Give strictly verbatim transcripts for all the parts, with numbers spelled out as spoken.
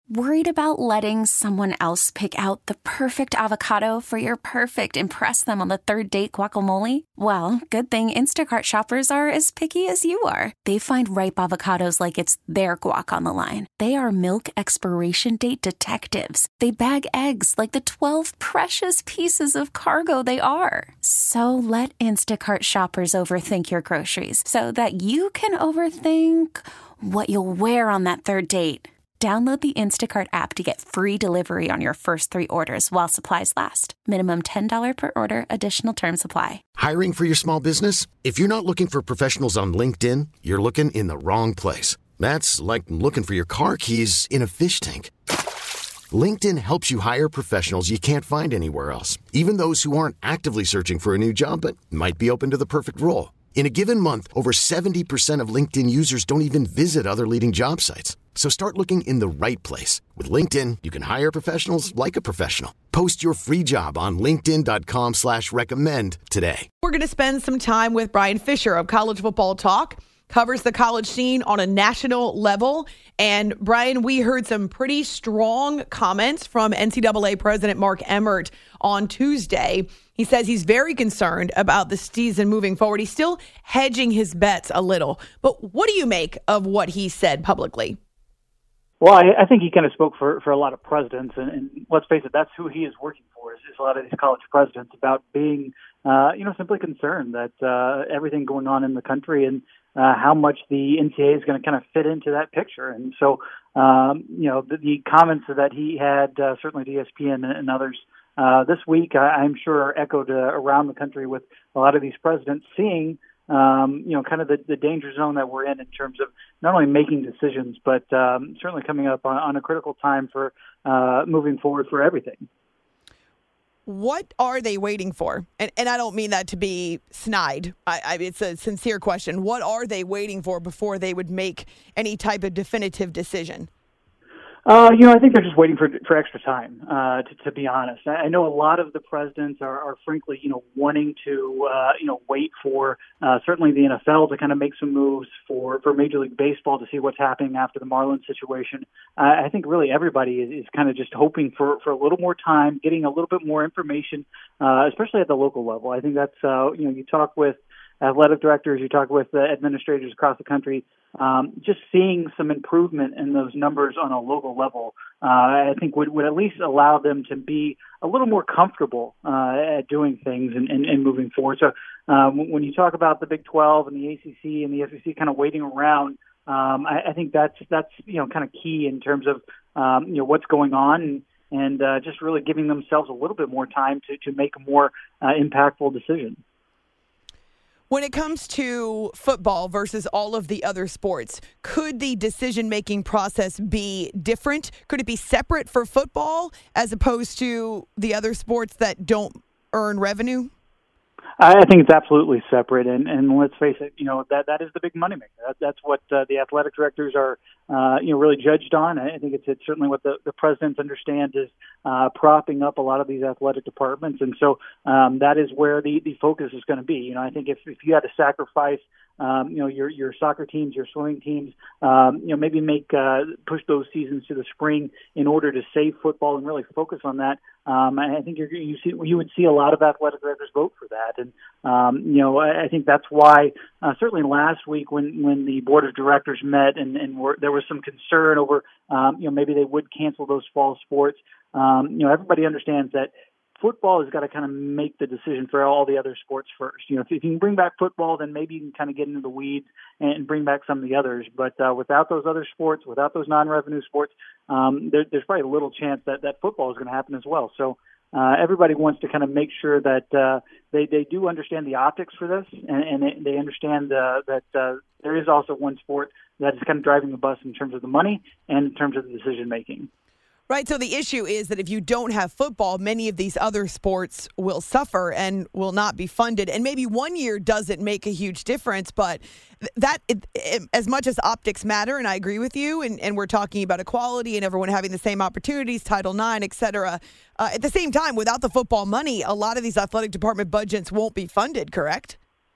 Worried about letting someone else pick out the perfect avocado for your perfect impress them on the third date guacamole? Well, good thing Instacart shoppers are as picky as you are. They find ripe avocados like it's their guac on the line. They are milk expiration date detectives. They bag eggs like the twelve precious pieces of cargo they are. So let Instacart shoppers overthink your groceries so that you can overthink what you'll wear on that third date. Download the Instacart app to get free delivery on your first three orders while supplies last. Minimum ten dollars per order. Additional terms apply. Hiring for your small business? If you're not looking for professionals on LinkedIn, you're looking in the wrong place. That's like looking for your car keys in a fish tank. LinkedIn helps you hire professionals you can't find anywhere else, even those who aren't actively searching for a new job but might be open to the perfect role. In a given month, over seventy percent of LinkedIn users don't even visit other leading job sites. So start looking in the right place. With LinkedIn, you can hire professionals like a professional. Post your free job on linkedin.com slash recommend today. We're going to spend some time with Brian Fisher of College Football Talk. Covers the college scene on a national level. And Brian, we heard some pretty strong comments from N C double A President Mark Emmert on Tuesday. He says he's very concerned about the season moving forward. He's still hedging his bets a little. But what do you make of what he said publicly? Well, I, I think he kind of spoke for, for a lot of presidents, and, and let's face it, that's who he is working for, is, is a lot of these college presidents, about being, uh, you know, simply concerned that uh, everything going on in the country and uh, how much the N C double A is going to kind of fit into that picture. And so, um, you know, the, the comments that he had, uh, certainly to E S P N and, and others uh, this week, I, I'm sure are echoed uh, around the country with a lot of these presidents seeing Um, you know, kind of the, the danger zone that we're in in terms of not only making decisions, but um, certainly coming up on, on a critical time for uh, moving forward for everything. What are they waiting for? And, and I don't mean that to be snide. I, I, it's a sincere question. What are they waiting for before they would make any type of definitive decision? Uh, you know, I think they're just waiting for for extra time, uh, to, to be honest. I, I know a lot of the presidents are, are frankly, you know, wanting to, uh, you know, wait for uh, certainly the N F L to kind of make some moves, for, for Major League Baseball to see what's happening after the Marlins situation. Uh, I think really everybody is, is kind of just hoping for, for a little more time, getting a little bit more information, uh, especially at the local level. I think that's, uh, you know, you talk with athletic directors, you talk with uh, administrators across the country, um, just seeing some improvement in those numbers on a local level, uh, I think would, would at least allow them to be a little more comfortable uh, at doing things and, and, and moving forward. So um, when you talk about the Big twelve and the A C C and the S E C kind of waiting around, um, I, I think that's, that's, you know, kind of key in terms of, um, you know, what's going on, and, and uh, just really giving themselves a little bit more time to, to make a more uh, impactful decision. When it comes to football versus all of the other sports, could the decision-making process be different? Could it be separate for football as opposed to the other sports that don't earn revenue? I think it's absolutely separate, and, and let's face it, you know, that that is the big moneymaker. That, that's what uh, the athletic directors are, uh, you know, really judged on. I think it's, it's certainly what the, the presidents understand is uh, propping up a lot of these athletic departments, and so um, that is where the, the focus is going to be. You know, I think if, if you had to sacrifice, um, you know, your your soccer teams, your swimming teams, um, you know, maybe make uh, push those seasons to the spring in order to save football and really focus on that. Um, I think you're, you see you would see a lot of athletic directors vote for that, and um, you know, I, I think that's why uh, certainly last week when, when the board of directors met and, and were, there was some concern over um, you know, maybe they would cancel those fall sports. Um, you know, everybody understands that football has got to kind of make the decision for all the other sports first. You know, if, if you can bring back football, then maybe you can kind of get into the weeds and bring back some of the others. But uh, without those other sports, without those non-revenue sports, um, there, there's probably a little chance that, that football is going to happen as well. So uh, everybody wants to kind of make sure that uh, they, they do understand the optics for this, and, and they, they understand uh, that uh, there is also one sport that is kind of driving the bus in terms of the money and in terms of the decision-making. Right. So the issue is that if you don't have football, many of these other sports will suffer and will not be funded. And maybe one year doesn't make a huge difference, but that it, it, as much as optics matter, and I agree with you, and, and we're talking about equality and everyone having the same opportunities, Title nine, et cetera. Uh, at the same time, without the football money, a lot of these athletic department budgets won't be funded, correct?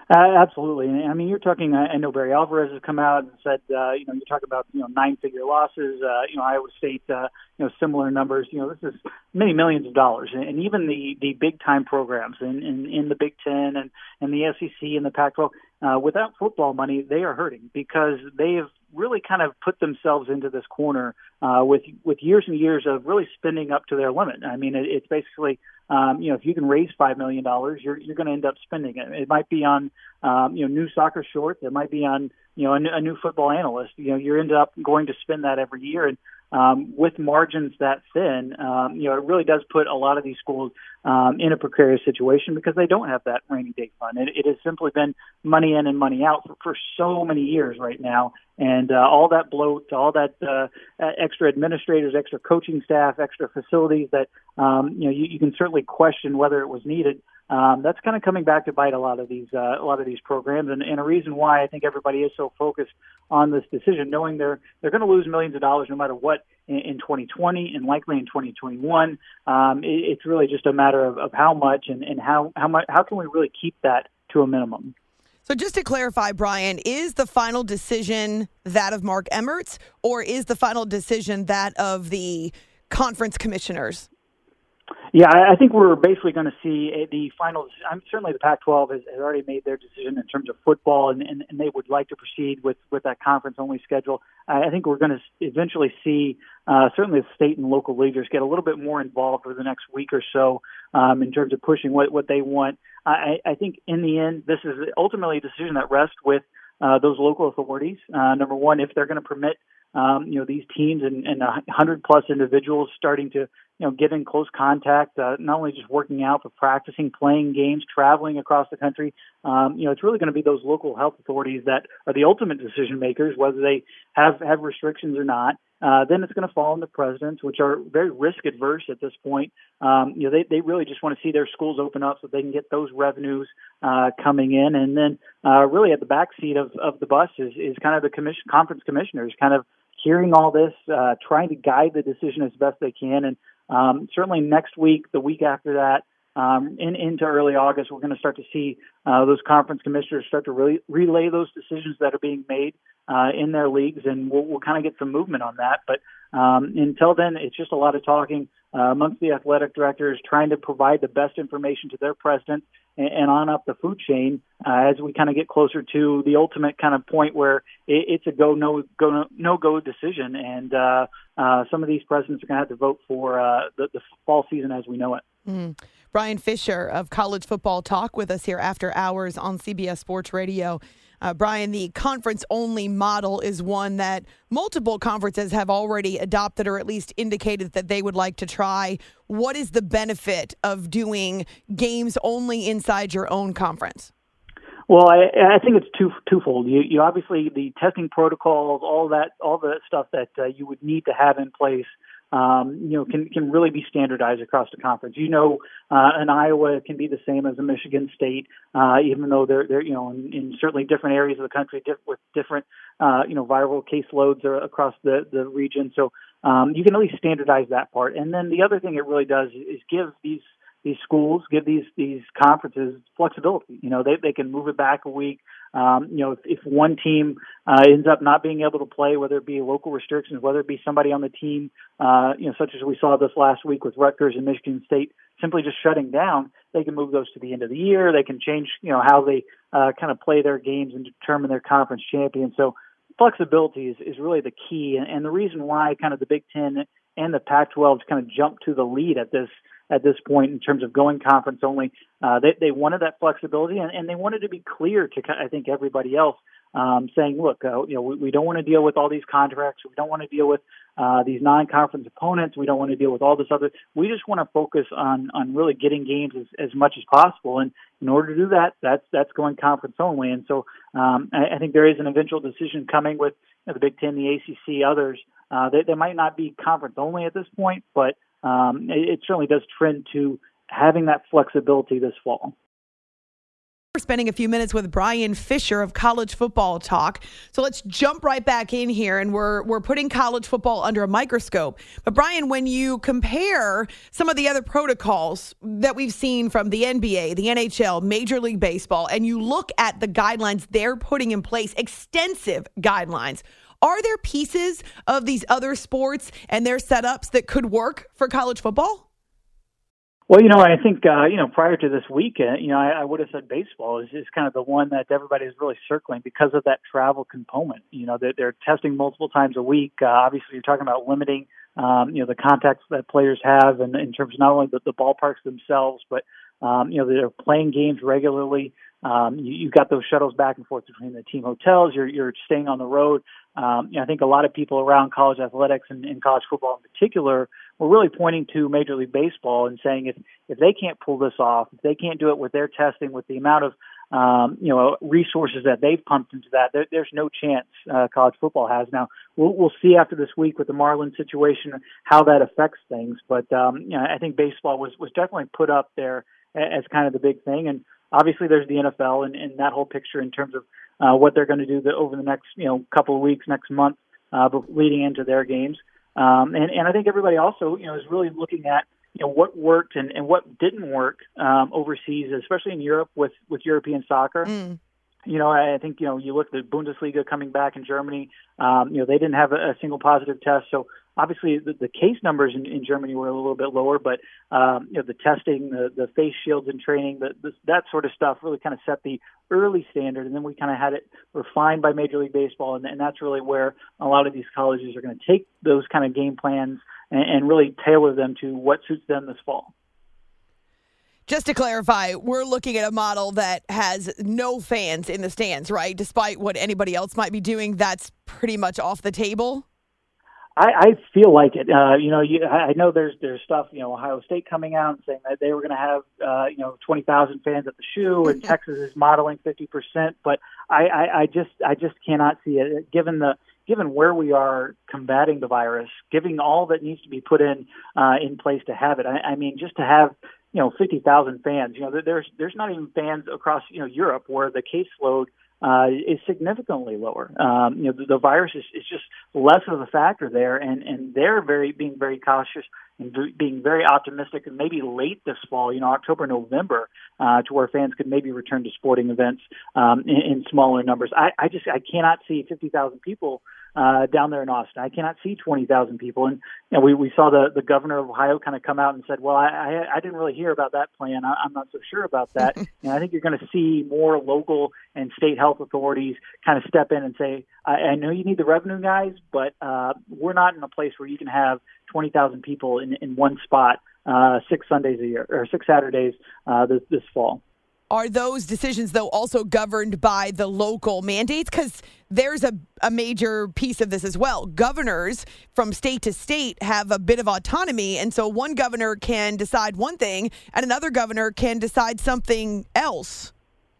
Uh, absolutely. I mean, you're talking, I know Barry Alvarez has come out and said, uh, you know, you're talking about, you know, nine-figure losses, uh, you know, Iowa State, uh, you know, similar numbers. You know, this is many millions of dollars. And even the, the big-time programs in, in, in the Big Ten and, and the S E C and the Pac twelve, uh, without football money, they are hurting because they have really kind of put themselves into this corner uh, with with years and years of really spending up to their limit. I mean, it, it's basically, um, you know, if you can raise five million dollars, you're you're going to end up spending it. It might be on, um, you know, new soccer shorts. It might be on, you know, a, a new football analyst. You know, you end up going to spend that every year. And um, with margins that thin, um, you know, it really does put a lot of these schools um, in a precarious situation because they don't have that rainy day fund. It, it has simply been money in and money out for, for so many years right now. And uh, all that bloat, all that uh, extra administrators, extra coaching staff, extra facilities that um, you know you, you can certainly question whether it was needed. Um, that's kind of coming back to bite a lot of these uh, a lot of these programs, and, and a reason why I think everybody is so focused on this decision, knowing they're they're going to lose millions of dollars no matter what in, in twenty twenty and likely in twenty twenty-one. Um, it, it's really just a matter of, of how much and, and how how much how can we really keep that to a minimum. So just to clarify, Brian, is the final decision that of Mark Emmert's, or is the final decision that of the conference commissioners? Yeah, I think we're basically going to see the final. I'm certainly the Pac twelve has, has already made their decision in terms of football, and, and, and they would like to proceed with, with that conference-only schedule. I think we're going to eventually see uh, certainly the state and local leaders get a little bit more involved over the next week or so um, in terms of pushing what, what they want. I, I think in the end, this is ultimately a decision that rests with uh, those local authorities. Uh, number one, if they're going to permit Um, you know, these teams and, and one hundred plus individuals starting to, you know, get in close contact, uh, not only just working out, but practicing, playing games, traveling across the country. Um, you know, it's really going to be those local health authorities that are the ultimate decision makers, whether they have, have restrictions or not. Uh, then it's going to fall on the presidents, which are very risk adverse at this point. Um, you know, they, they really just want to see their schools open up so they can get those revenues uh, coming in. And then uh, really at the backseat of, of the bus is, is kind of the commission, conference commissioners kind of hearing all this, uh, trying to guide the decision as best they can. And um, certainly next week, the week after that, um, in, into early August, we're going to start to see uh, those conference commissioners start to really relay those decisions that are being made uh, in their leagues, and we'll, we'll kind of get some movement on that. But um, until then, it's just a lot of talking uh, amongst the athletic directors, trying to provide the best information to their president and, and on up the food chain uh, as we kind of get closer to the ultimate kind of point where it, it's a go no go no, no go decision, and uh, uh, some of these presidents are going to have to vote for uh, the, the fall season as we know it. Mm. Brian Fisher of College Football Talk with us here after hours on C B S Sports Radio. Uh, Brian, the conference-only model is one that multiple conferences have already adopted or at least indicated that they would like to try. What is the benefit of doing games only inside your own conference? Well, I, I think it's two, twofold. You, you obviously the testing protocols, all that, all the stuff that uh, you would need to have in place, um, you know, can can really be standardized across the conference. You know, uh, in Iowa, it can be the same as a Michigan State, uh, even though they're they're you know in, in certainly different areas of the country diff- with different uh, you know viral caseloads across the the region. So um, you can at least standardize that part. And then the other thing it really does is give these. These schools give these these conferences flexibility. You know, they they can move it back a week. Um, you know, if, if one team uh, ends up not being able to play, whether it be local restrictions, whether it be somebody on the team, uh, you know, such as we saw this last week with Rutgers and Michigan State, simply just shutting down, they can move those to the end of the year. They can change, you know, how they uh, kind of play their games and determine their conference champion. So flexibility is, is really the key, and, and the reason why kind of the Big Ten and the Pac twelve kind of jumped to the lead at this. at this point in terms of going conference only. Uh, they, they wanted that flexibility, and, and they wanted to be clear to, I think, everybody else, um, saying, look, uh, you know, we, we don't want to deal with all these contracts. We don't want to deal with uh, these non-conference opponents. We don't want to deal with all this other. We just want to focus on, on really getting games as, as much as possible. And in order to do that, that's, that's going conference only. And so um, I, I think there is an eventual decision coming with you know, the Big Ten, the A C C, others. Uh, they, they might not be conference only at this point, but Um, it, it certainly does trend to having that flexibility this fall. We're spending a few minutes with Brian Fisher of College Football Talk. So let's jump right back in here, and we're we're putting college football under a microscope. But Brian, when you compare some of the other protocols that we've seen from the N B A, the N H L, Major League Baseball, and you look at the guidelines they're putting in place, extensive guidelines, are there pieces of these other sports and their setups that could work for college football? Well, you know, I think, uh, you know, prior to this weekend, you know, I, I would have said baseball is, is kind of the one that everybody is really circling because of that travel component. You know, they're, they're testing multiple times a week. Uh, obviously, you're talking about limiting, um, you know, the contacts that players have and in terms of not only the, the ballparks themselves, but, um, you know, they're playing games regularly. Um, you, you've got those shuttles back and forth between the team hotels. You're, you're staying on the road. Um, you know, I think a lot of people around college athletics and, and college football in particular were really pointing to Major League Baseball and saying if, if they can't pull this off, if they can't do it with their testing, with the amount of, um, you know, resources that they've pumped into that, there, there's no chance uh, college football has. Now, we'll, we'll see after this week with the Marlins situation how that affects things. But, um, you know, I think baseball was, was definitely put up there as kind of the big thing. And obviously there's the N F L and, and that whole picture in terms of uh, what they're going to do the, over the next, you know, couple of weeks, next month, uh, leading into their games. Um, and, and I think everybody also, you know, is really looking at, you know, what worked and, and what didn't work um, overseas, especially in Europe with, with European soccer. Mm. You know, I think, you know, you look at the Bundesliga coming back in Germany, um, you know, they didn't have a, a single positive test. So obviously the, the case numbers in, in Germany were a little bit lower, but, um, you know, the testing, the, the face shields and training, the, the, that sort of stuff really kind of set the early standard. And then we kind of had it refined by Major League Baseball. And, and that's really where a lot of these colleges are going to take those kind of game plans and, and really tailor them to what suits them this fall. Just to clarify, we're looking at a model that has no fans in the stands, right? Despite what anybody else might be doing, that's pretty much off the table. I, I feel like it. Uh, you know, you, I know there's there's stuff. You know, Ohio State coming out and saying that they were going to have uh, you know twenty thousand fans at the shoe, and Texas is modeling fifty percent. But I, I, I just I just cannot see it given the given where we are combating the virus, given all that needs to be put in uh, in place to have it. I, I mean, just to have you know fifty thousand fans. You know, there's there's not even fans across you know Europe where the caseload uh, is significantly lower. Um, you know, the, the virus is, is just less of a factor there, and, and they're very being very cautious and being very optimistic, and maybe late this fall, you know, October, November, uh, to where fans could maybe return to sporting events um, in, in smaller numbers. I, I just I cannot see fifty thousand people uh, down there in Austin. I cannot see twenty thousand people. And you know, we, we saw the, the governor of Ohio kind of come out and said, well, I, I, I didn't really hear about that plan. I, I'm not so sure about that. And I think you're going to see more local and state health authorities kind of step in and say, I, I know you need the revenue guys, but uh, we're not in a place where you can have twenty thousand people in, in one spot uh, six Sundays a year or six Saturdays uh, this, this fall. Are those decisions, though, also governed by the local mandates? Because there's a, a major piece of this as well. Governors from state to state have a bit of autonomy, and so one governor can decide one thing, and another governor can decide something else.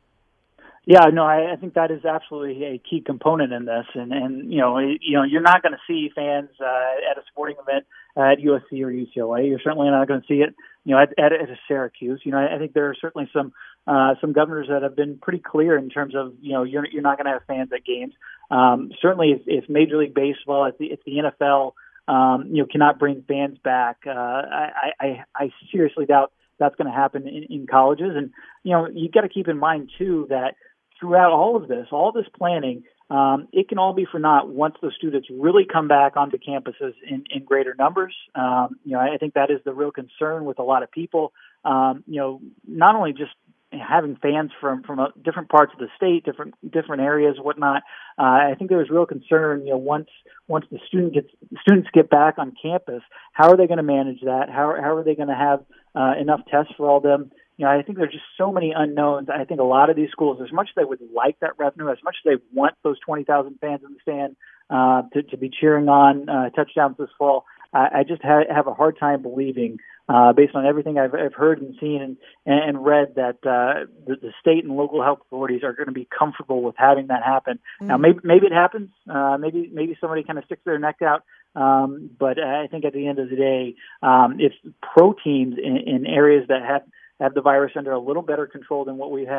Yeah, no, I, I think that is absolutely a key component in this, and and you know, you know, you're not going to see fans uh, at a sporting event at U S C or U C L A. You're certainly not going to see it, you know, at, at, at a Syracuse. You know, I, I think there are certainly some uh, some governors that have been pretty clear in terms of, you know, you're you're not going to have fans at games. Um, certainly, if, if Major League Baseball, if the, if the N F L, um, you know, cannot bring fans back, uh, I, I I seriously doubt that's going to happen in, in colleges. And you know, you got to keep in mind too that throughout all of this, all this planning, um, it can all be for naught once those students really come back onto campuses in, in greater numbers. Um, you know, I think that is the real concern with a lot of people. Um, you know, not only just having fans from from a, different parts of the state, different different areas, whatnot. Uh, I think there was real concern. You know, once once the student gets students get back on campus, how are they going to manage that? How how are they going to have uh, enough tests for all of them? You know, I think there's just so many unknowns. I think a lot of these schools, as much as they would like that revenue, as much as they want those twenty thousand fans in the stand uh, to, to be cheering on uh, touchdowns this fall, I, I just ha- have a hard time believing, uh, based on everything I've, I've heard and seen and, and read, that uh, the, the state and local health authorities are going to be comfortable with having that happen. Mm-hmm. Now, maybe maybe it happens. Uh, maybe maybe somebody kind of sticks their neck out. Um, but I think at the end of the day, um, if pro teams in, in areas that have have the virus under a little better control than what we had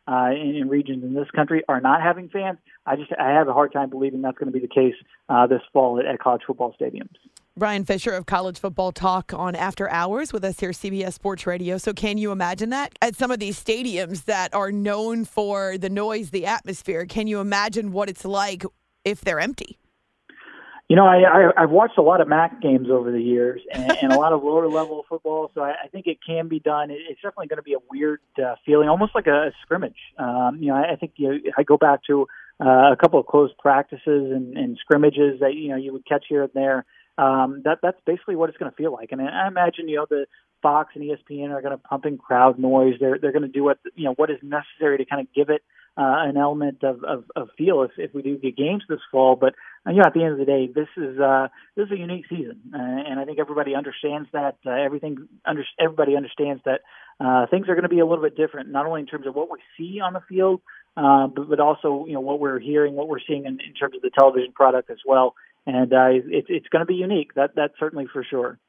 uh, in, in regions in this country are not having fans. I just I have a hard time believing that's going to be the case uh, this fall at, at college football stadiums. Brian Fisher of College Football Talk on After Hours with us here, C B S Sports Radio. So can you imagine that? At some of these stadiums that are known for the noise, the atmosphere, can you imagine what it's like if they're empty? You know, I, I, I've watched a lot of M A C games over the years and, and a lot of lower level football, so I, I think it can be done. It, it's definitely going to be a weird uh, feeling, almost like a, a scrimmage. Um, you know, I, I think you know, I go back to uh, a couple of close practices and, and scrimmages that you know you would catch here and there. Um, that that's basically what it's going to feel like, and I imagine you know the Fox and E S P N are going to pump in crowd noise. They're they're going to do what you know what is necessary to kind of give it uh, an element of, of, of feel if, if we do get games this fall. But uh, you know, at the end of the day, this is uh, this is a unique season, uh, and I think everybody understands that. Uh, everything under, everybody understands that uh, things are going to be a little bit different, not only in terms of what we see on the field, uh, but, but also you know what we're hearing, what we're seeing in, in terms of the television product as well. And uh, it, it's going to be unique. That that's certainly for sure.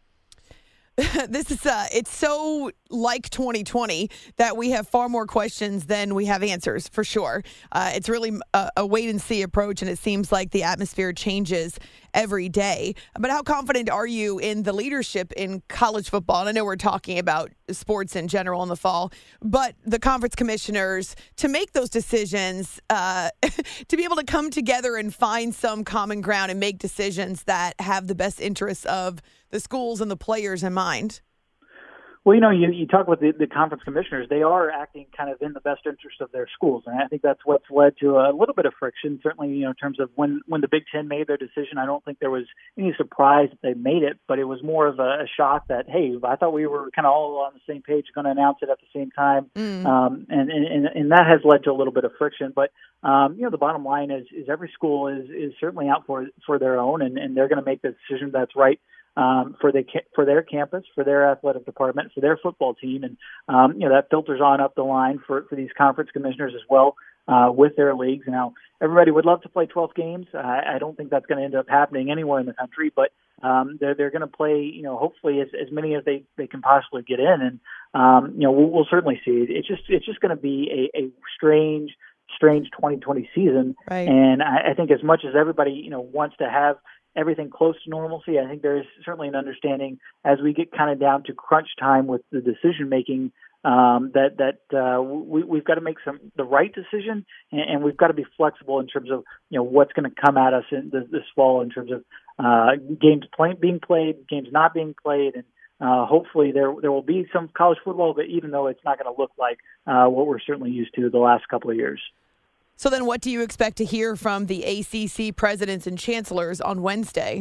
This is uh, it's so like twenty twenty that we have far more questions than we have answers, for sure. Uh, it's really a, a wait and see approach, and it seems like the atmosphere changes every day. But how confident are you in the leadership in college football? And I know we're talking about sports in general in the fall, but the conference commissioners to make those decisions, uh, to be able to come together and find some common ground and make decisions that have the best interests of the schools and the players in mind. Well, you know, you, you talk with the, the conference commissioners, they are acting kind of in the best interest of their schools. And I think that's what's led to a little bit of friction, certainly, you know, in terms of when, when the Big Ten made their decision. I don't think there was any surprise that they made it, but it was more of a, a shock that, hey, I thought we were kind of all on the same page, going to announce it at the same time. Mm. Um, and, and, and that has led to a little bit of friction. But, um, you know, the bottom line is, is every school is, is certainly out for, for their own, and, and they're going to make the decision that's right Um, for the for their campus, for their athletic department, for their football team, and um, you know that filters on up the line for, for these conference commissioners as well uh, with their leagues. Now, everybody would love to play twelve games. I, I don't think that's going to end up happening anywhere in the country, but um, they're they're going to play, you know, hopefully as, as many as they, they can possibly get in, and um, you know we'll, we'll certainly see. It's just it's just going to be a, a strange. strange twenty twenty season, right. And I, I think as much as everybody you know wants to have everything close to normalcy, I think there is certainly an understanding as we get kind of down to crunch time with the decision making um, that that uh, we, we've got to make some the right decision, and, and we've got to be flexible in terms of you know what's going to come at us in this, this fall in terms of uh, games play, being played, games not being played, and uh, hopefully there there will be some college football, but even though it's not going to look like uh, what we're certainly used to the last couple of years. So then what do you expect to hear from the A C C presidents and chancellors on Wednesday?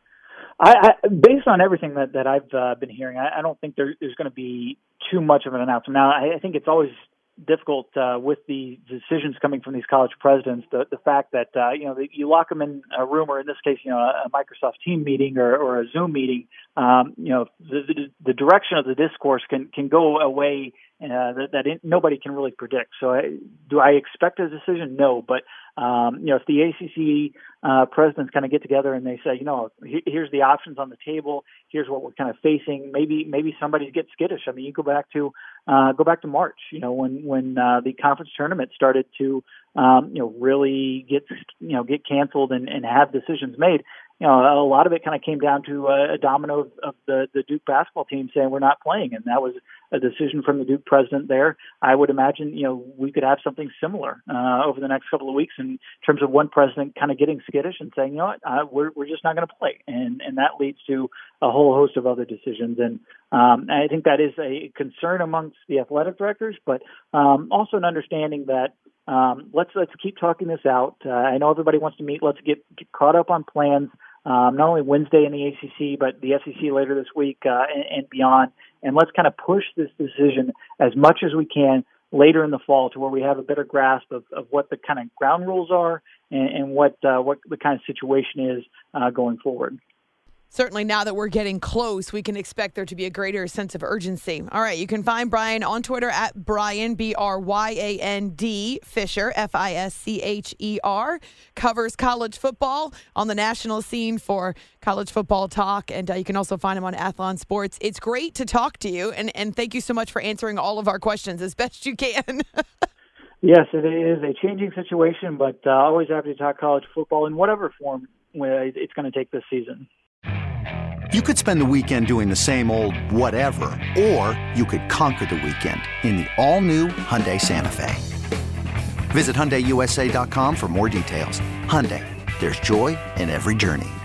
I, I, based on everything that, that I've uh, been hearing, I, I don't think there, there's going to be too much of an announcement. Now, I, I think it's always difficult uh, with the decisions coming from these college presidents, the, the fact that, uh, you know, the, you lock them in a room, or in this case, you know, a Microsoft Team meeting or, or a Zoom meeting, um, you know, the, the, the direction of the discourse can, can go away uh, that, that it, nobody can really predict. So I, do I expect a decision? No, but Um, you know, if the A C C uh, presidents kind of get together and they say, you know, here's the options on the table, here's what we're kind of facing, maybe maybe somebody gets skittish. I mean, you go back to uh, go back to March, you know, when when uh, the conference tournament started to, um, you know, really get you know get canceled and, and have decisions made. You know, a lot of it kind of came down to a, a domino of, of the, the Duke basketball team saying we're not playing, and that was a decision from the Duke president there. I would imagine, you know, we could have something similar uh, over the next couple of weeks in terms of one president kind of getting skittish and saying, you know what, uh, we're we're just not going to play, and and that leads to a whole host of other decisions. And um, I think that is a concern amongst the athletic directors, but um, also an understanding that um, let's let's keep talking this out. Uh, I know everybody wants to meet. Let's get, get caught up on plans. Um, not only Wednesday in the A C C, but the S E C later this week uh, and, and beyond. And let's kind of push this decision as much as we can later in the fall to where we have a better grasp of, of what the kind of ground rules are and, and what uh, what the kind of situation is uh, going forward. Certainly now that we're getting close, we can expect there to be a greater sense of urgency. All right, you can find Brian on Twitter at Brian, B R Y A N D, Fischer, F I S C H E R. Covers college football on the national scene for College Football Talk, and uh, you can also find him on Athlon Sports. It's great to talk to you, and, and thank you so much for answering all of our questions as best you can. Yes, it is a changing situation, but uh, always happy to talk college football in whatever form it's going to take this season. You could spend the weekend doing the same old whatever, or you could conquer the weekend in the all-new Hyundai Santa Fe. Visit Hyundai U S A dot com for more details. Hyundai, there's joy in every journey.